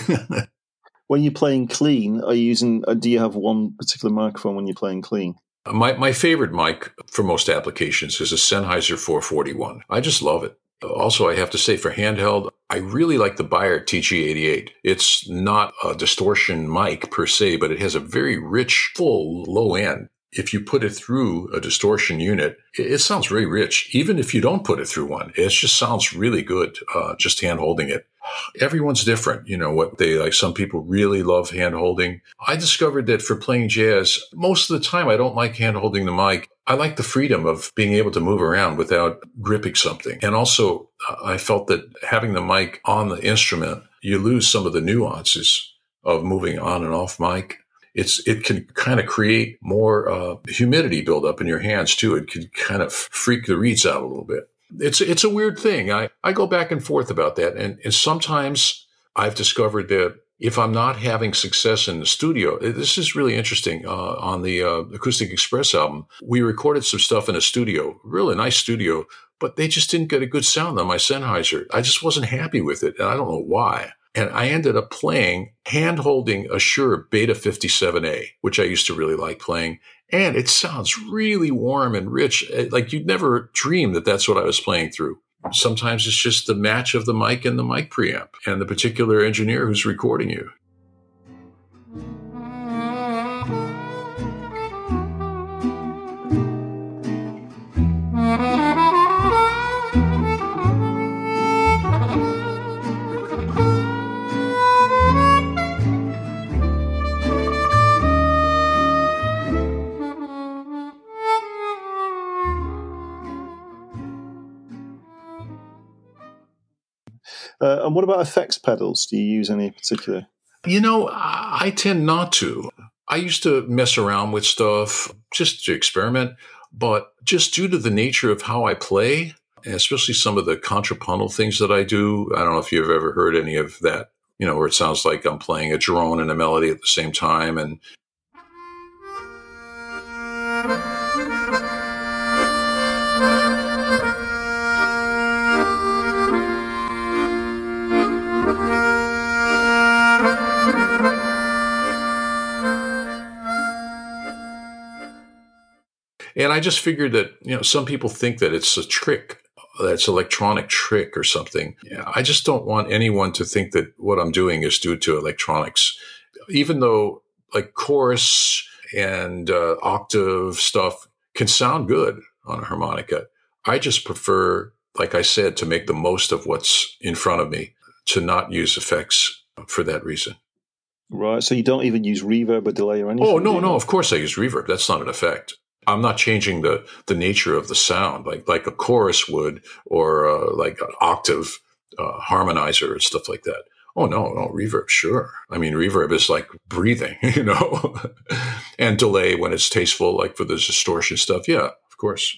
When you're playing clean, do you have one particular microphone when you're playing clean? My favorite mic for most applications is a Sennheiser 441. I just love it. Also, I have to say, for handheld, I really like the Beyer TG88. It's not a distortion mic per se, but it has a very rich, full, low end. If you put it through a distortion unit, it sounds very rich. Even if you don't put it through one, it just sounds really good, just hand holding it. Everyone's different. What they like. Some people really love hand holding. I discovered that for playing jazz, most of the time I don't like hand holding the mic. I like the freedom of being able to move around without gripping something. And also, I felt that having the mic on the instrument, you lose some of the nuances of moving on and off mic. It can kind of create more humidity buildup in your hands too. It can kind of freak the reeds out a little bit. It's a weird thing. I go back and forth about that. And sometimes I've discovered that if I'm not having success in the studio, this is really interesting. On the Acoustic Express album, we recorded some stuff in a studio, really nice studio, but they just didn't get a good sound on my Sennheiser. I just wasn't happy with it, and I don't know why. And I ended up playing, hand-holding a Shure Beta 57A, which I used to really like playing. And it sounds really warm and rich. Like you'd never dream that that's what I was playing through. Sometimes it's just the match of the mic and the mic preamp and the particular engineer who's recording you. And what about effects pedals? Do you use any particular? I tend not to. I used to mess around with stuff just to experiment, but just due to the nature of how I play, and especially some of the contrapuntal things that I do, I don't know if you've ever heard any of that, where it sounds like I'm playing a drone and a melody at the same time. And And I just figured that, some people think that it's a trick, that's electronic trick or something. I just don't want anyone to think that what I'm doing is due to electronics, even though like chorus and octave stuff can sound good on a harmonica. I just prefer, like I said, to make the most of what's in front of me, to not use effects for that reason. Right. So you don't even use reverb or delay or anything? Oh, no. Of course I use reverb. That's not an effect. I'm not changing the nature of the sound like a chorus would, or like an octave harmonizer and stuff like that. Oh, no, reverb, sure. I mean, reverb is like breathing, and delay when it's tasteful, like for the distortion stuff. Yeah, of course.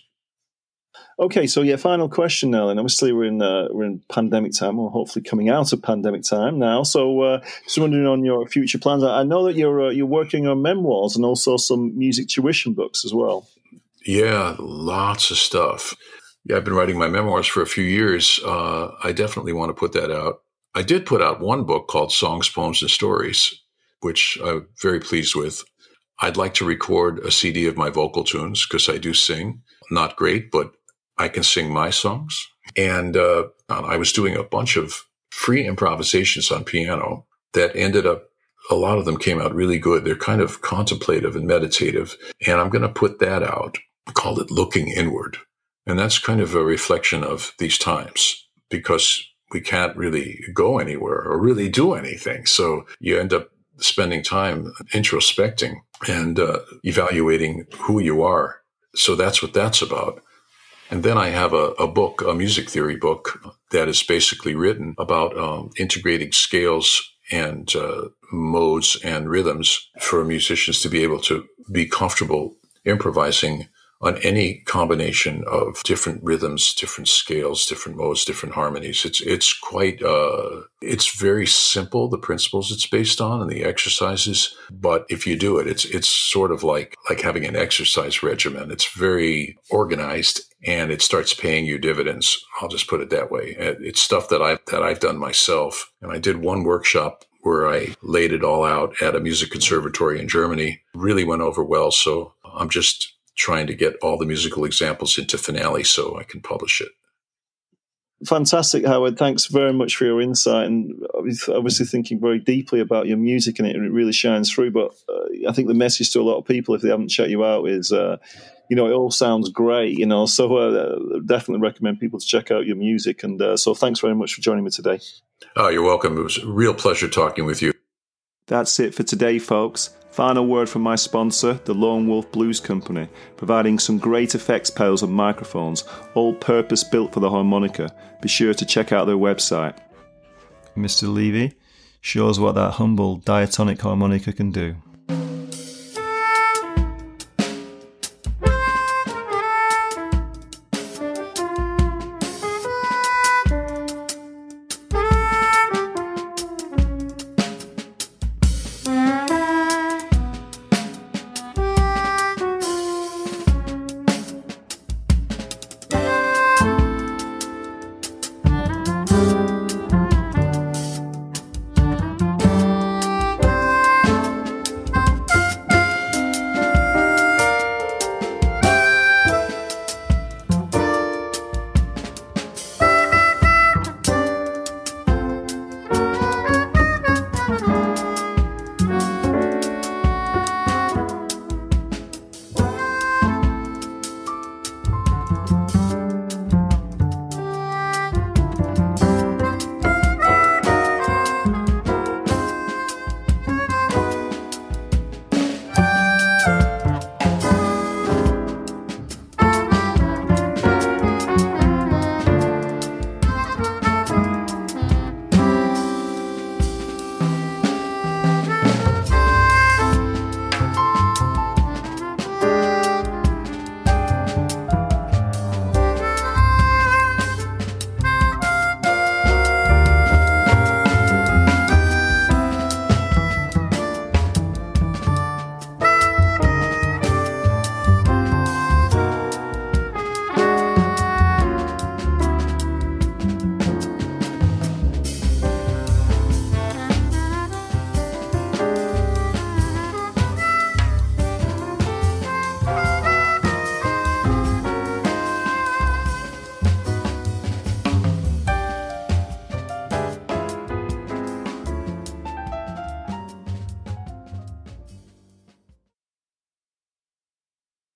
Okay, so final question now. And obviously we're in pandemic time, or hopefully coming out of pandemic time now. So just wondering on your future plans. I know that you're working on memoirs and also some music tuition books as well. Yeah, lots of stuff. Yeah, I've been writing my memoirs for a few years. I definitely want to put that out. I did put out one book called Songs, Poems, and Stories, which I'm very pleased with. I'd like to record a CD of my vocal tunes because I do sing. Not great, but I can sing my songs. And I was doing a bunch of free improvisations on piano that ended up, a lot of them came out really good. They're kind of contemplative and meditative. And I'm going to put that out. I called it Looking Inward. And that's kind of a reflection of these times, because we can't really go anywhere or really do anything. So you end up spending time introspecting and evaluating who you are. So that's what that's about. And then I have a book, a music theory book, that is basically written about integrating scales and modes and rhythms for musicians to be able to be comfortable improvising on any combination of different rhythms, different scales, different modes, different harmonies. It's quite, it's very simple, the principles it's based on and the exercises. But if you do it, it's sort of like having an exercise regimen. It's very organized and it starts paying you dividends. I'll just put it that way. It's stuff that I've done myself. And I did one workshop where I laid it all out at a music conservatory in Germany. Really went over well. So I'm just trying to get all the musical examples into Finale so I can publish it. Fantastic, Howard. Thanks very much for your insight, and obviously thinking very deeply about your music, and it really shines through. But I think the message to a lot of people, if they haven't checked you out, is it all sounds great, so definitely recommend people to check out your music. And so thanks very much for joining me today. Oh, you're welcome. It was a real pleasure talking with you. That's it for today, folks. Final word from my sponsor, the Lone Wolf Blues Company, providing some great effects pedals and microphones, all purpose-built for the harmonica. Be sure to check out their website. Mr. Levy shows what that humble diatonic harmonica can do.